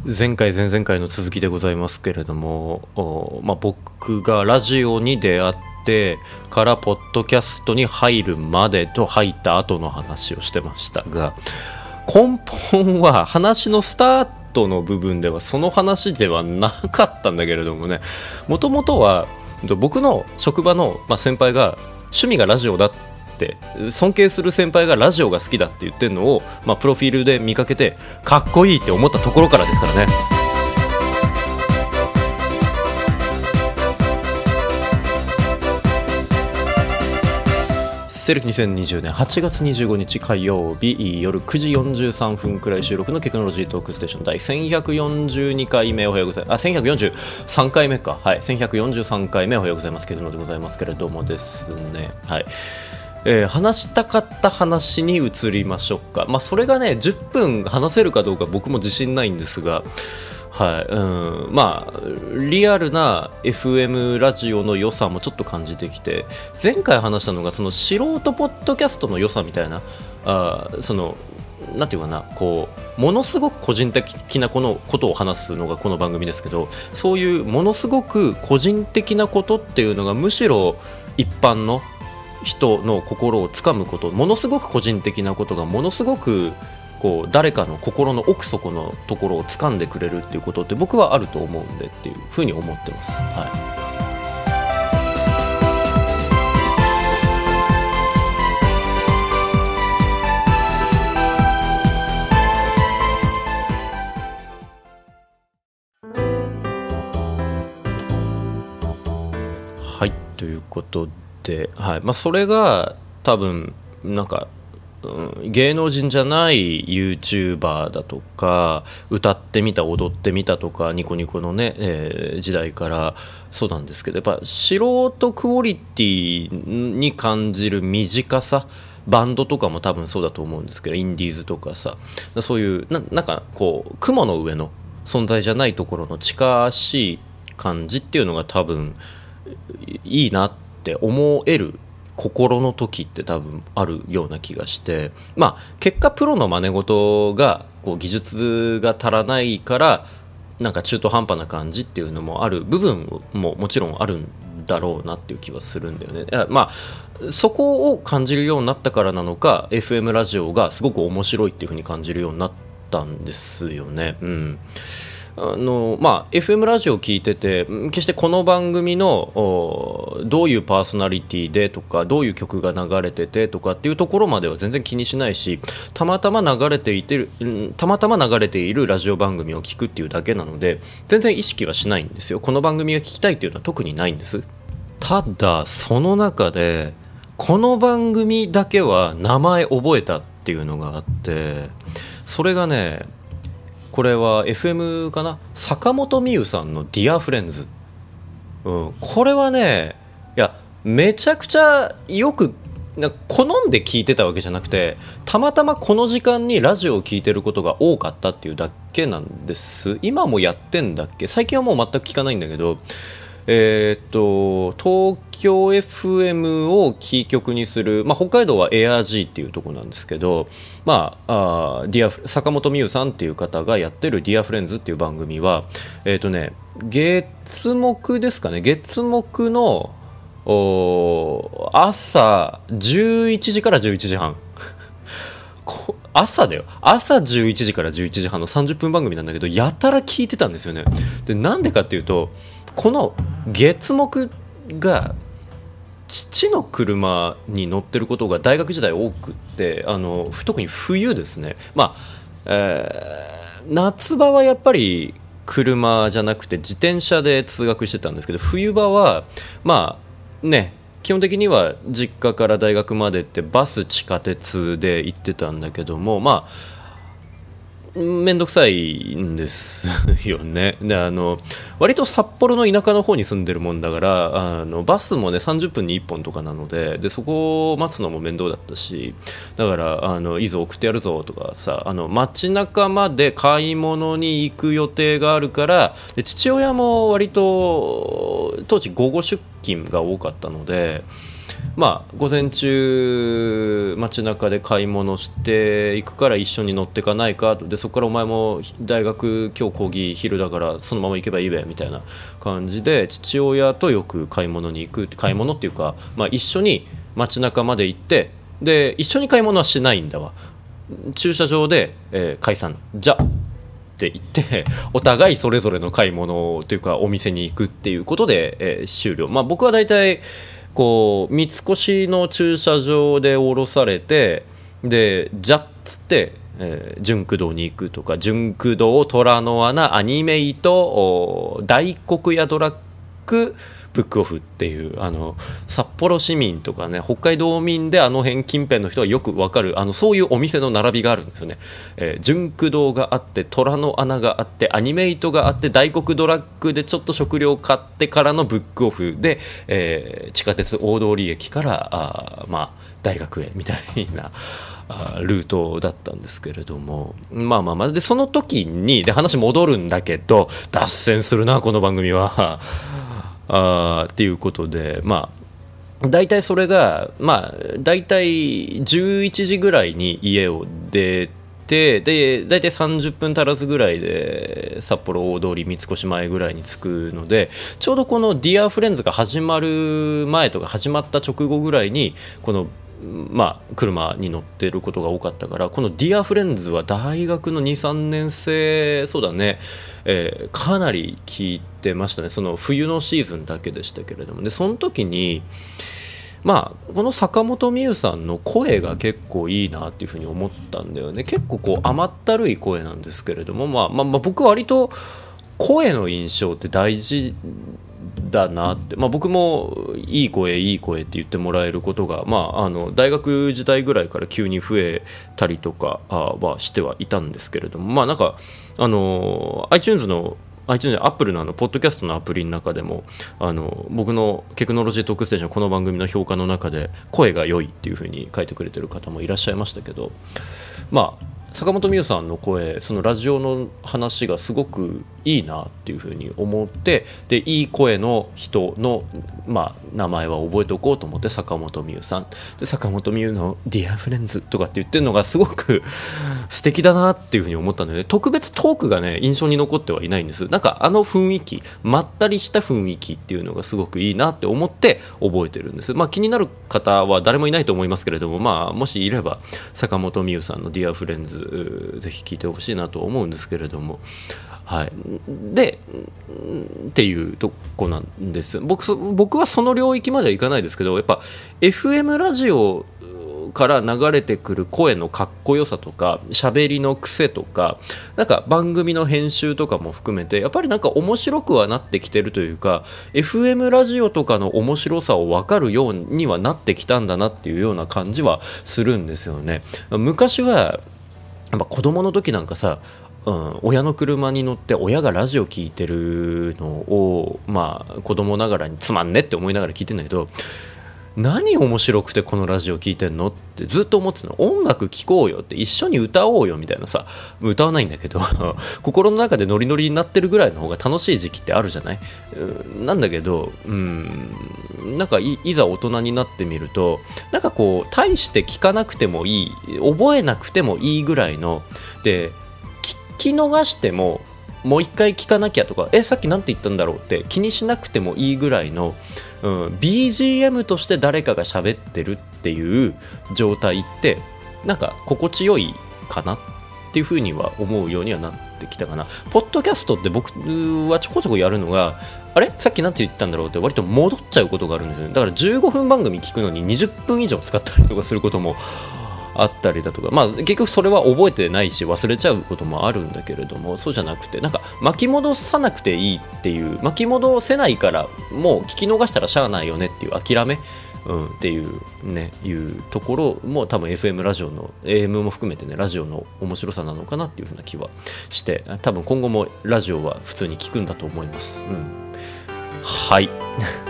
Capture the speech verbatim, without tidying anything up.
前回前々回の続きでございますけれども、まあ、僕がラジオに出会ってからポッドキャストに入るまでと入った後の話をしてましたが、根本は話のスタートの部分ではその話ではなかったんだけれどもね、もともとは僕の職場の先輩が趣味がラジオだって尊敬する先輩がラジオが好きだって言ってるのを、まあ、プロフィールで見かけてかっこいいって思ったところからですからね。西暦にせんにじゅうねんはちがつにじゅうごにち火曜日夜くじよんじゅうさんぷんくらい収録のテクノロジートークステーション第せんひゃくよんじゅうにかいめおはようございます。あ、せんひゃくよんじゅうさんかいめか。はい、せんひゃくよんじゅうさんかいめおはようございますけどのでございますけれどもですね。はい。えー、話したかった話に移りましょうか。まあそれがねじゅっぷん話せるかどうか僕も自信ないんですが、はい、うん、まあリアルな エフエム ラジオの良さもちょっと感じてきて、前回話したのがその素人ポッドキャストの良さみたいな、あそのなんていうかな、こうものすごく個人的なこのことを話すのがこの番組ですけど、そういうものすごく個人的なことっていうのがむしろ一般の人の心をつかむこと、ものすごく個人的なことがものすごくこう誰かの心の奥底のところを掴んでくれるっていうことって僕はあると思うんでっていうふうに思ってます。はい、はい、ということで、はいまあ、それが多分なんかうん、芸能人じゃない YouTuber だとか歌ってみた踊ってみたとかニコニコのね、えー、時代からそうなんですけど、やっぱ素人クオリティに感じる短さ、バンドとかも多分そうだと思うんですけど、インディーズとかさ、そういう な, なんかこう雲の上の存在じゃないところの近しい感じっていうのが多分いいなって思える心の時って多分あるような気がして、まあ結果プロの真似事がこう技術が足らないからなんか中途半端な感じっていうのもある部分ももちろんあるんだろうなっていう気はするんだよね。いやまあそこを感じるようになったからなのか エフエム ラジオがすごく面白いっていう風に感じるようになったんですよね。うんあのまあ、エフエム ラジオを聞いてて決してこの番組のどういうパーソナリティでとかどういう曲が流れててとかっていうところまでは全然気にしないし、たまたま流れていてるたまたま流れているラジオ番組を聞くっていうだけなので全然意識はしないんですよ。この番組が聞きたいっていうのは特にないんです。ただその中でこの番組だけは名前覚えたっていうのがあって、それがねこれは エフエム かな、坂本美優さんの Dear Friends、うん、これはねいやめちゃくちゃよくな好んで聞いてたわけじゃなくて、たまたまこの時間にラジオを聞いてることが多かったっていうだけなんです。今もやってんだっけ、最近はもう全く聞かないんだけど、えー、っと東京 エフエム をキー局にする、まあ、北海道は エーアールジー っていうところなんですけど、まあ、あディア坂本美優さんっていう方がやってる Dear Friends っていう番組は、えー、っとね月木ですかね、月木の朝じゅういちじからじゅういちじはん朝だよ、朝じゅういちじからじゅういちじはんのさんじゅっぷん番組なんだけど、やたら聞いてたんですよね。でなんでかっていうと、この月木が父の車に乗ってることが大学時代多くって、あの特に冬ですね、まあえー、夏場はやっぱり車じゃなくて自転車で通学してたんですけど、冬場はまあね基本的には実家から大学までってバス地下鉄で行ってたんだけども、まあめんどくさいんですよね。であの割と札幌の田舎の方に住んでるもんだから、あのバスもねさんじゅっぷんにいっぽんとかなので、でそこを待つのも面倒だったし、だからあのいいぞ送ってやるぞとかさ、あの街中まで買い物に行く予定があるから、で父親も割と当時午後出勤が多かったので、 まあ午前中街中で買い物していくから一緒に乗ってかないかと、でそこからお前も大学今日講義昼だからそのまま行けばいいべみたいな感じで父親とよく買い物に行く、買い物っていうか、まあ、一緒に街中まで行って、で一緒に買い物はしないんだわ。駐車場で、えー解散じゃって言ってお互いそれぞれの買い物というかお店に行くっていうことで、えー終了。まあ僕はだいたいこう三越の駐車場で降ろされて、でじゃっつって、えー純駆堂に行くとか、純駆堂、虎の穴、アニメイト、お大黒屋ドラッグブックオフっていう、あの札幌市民とかね北海道民であの辺近辺の人はよくわかる、あのそういうお店の並びがあるんですよね。えー、純駆堂があって、虎の穴があって、アニメイトがあって、大黒ドラッグでちょっと食料買ってからのブックオフで、えー地下鉄大通駅からあーまあ大学へみたいなあールートだったんですけれども、まあまあまあでその時にで話戻るんだけど、脱線するなこの番組はあーっていうことで、まあ大体それがまあ大体じゅういちじぐらいに家を出て、で大体さんじゅっぷん足らずぐらいで札幌大通り三越前ぐらいに着くので、ちょうどこの「ディアフレンズが始まる前とか始まった直後ぐらいにこのまあ、車に乗ってることが多かったから、この「ディアフレンズは大学のにさんねん生、そうだね、えーかなり聞いてましたね。その冬のシーズンだけでしたけれども、でその時にまあこの坂本美優さんの声が結構いいなっていうふうに思ったんだよね。結構こう甘ったるい声なんですけれども、まあまあまあ僕は割と声の印象って大事だなって、まあ、僕もいい声いい声って言ってもらえることが、まあ、あの大学時代ぐらいから急に増えたりとかはしてはいたんですけれども、まあなんかあの iTunes の iTunes で Apple のあのポッドキャストのアプリの中でもあの僕のテクノロジートークステーションこの番組の評価の中で声が良いっていう風に書いてくれてる方もいらっしゃいましたけど、まあ坂本美優さんの声、そのラジオの話がすごくいいなっていうふうに思って、でいい声の人の、まあ、名前は覚えておこうと思って坂本美優さんで、坂本美優の「ディアフレンズ」とかって言ってるのがすごく素敵だなっていうふうに思ったので、特別トークがね印象に残ってはいないんです。なんかあの雰囲気、まったりした雰囲気っていうのがすごくいいなって思って覚えてるんです。まあ気になる方は誰もいないと思いますけれども、まあもしいれば坂本美優さんの「ディアフレンズ」ぜひ聞いてほしいなと思うんですけれども、はい、でっていうとこなんです。 僕, 僕はその領域まではいかないですけど、やっぱ エフエム ラジオから流れてくる声のかっこよさとか喋りの癖とか、なんか番組の編集とかも含めてやっぱりなんか面白くはなってきてるというか、 エフエム ラジオとかの面白さを分かるようにはなってきたんだなっていうような感じはするんですよね。昔はやっぱ子供の時なんかさ、うん、親の車に乗って親がラジオ聞いてるのをまあ子供ながらにつまんねって思いながら聞いてんだけど、何面白くてこのラジオ聞いてんのってずっと思ってたの。音楽聴こうよって、一緒に歌おうよみたいなさ、歌わないんだけど心の中でノリノリになってるぐらいの方が楽しい時期ってあるじゃない、うん、なんだけど、うん、なんか い, いざ大人になってみると、なんかこう大して聞かなくてもいい、覚えなくてもいいぐらいので、聞き逃してももう一回聞かなきゃとか、えさっきなんて言ったんだろうって気にしなくてもいいぐらいの、うん、ビージーエム として誰かが喋ってるっていう状態ってなんか心地よいかなっていうふうには思うようにはなってきたかな。ポッドキャストって僕はちょこちょこやるのが、あれさっきなんて言ってたんだろうって割と戻っちゃうことがあるんですよね。だからじゅうごふん番組聞くのににじゅっぷん以上使ったりとかすることもあったりだとか、まあ結局それは覚えてないし忘れちゃうこともあるんだけれども、そうじゃなくてなんか巻き戻さなくていいっていう、巻き戻せないからもう聞き逃したらしゃあないよねっていう諦め、うん、っていうねいうところも多分 エフエム ラジオの エーエム も含めてねラジオの面白さなのかなっていうふうな気はして、多分今後もラジオは普通に聞くんだと思います。うん、はい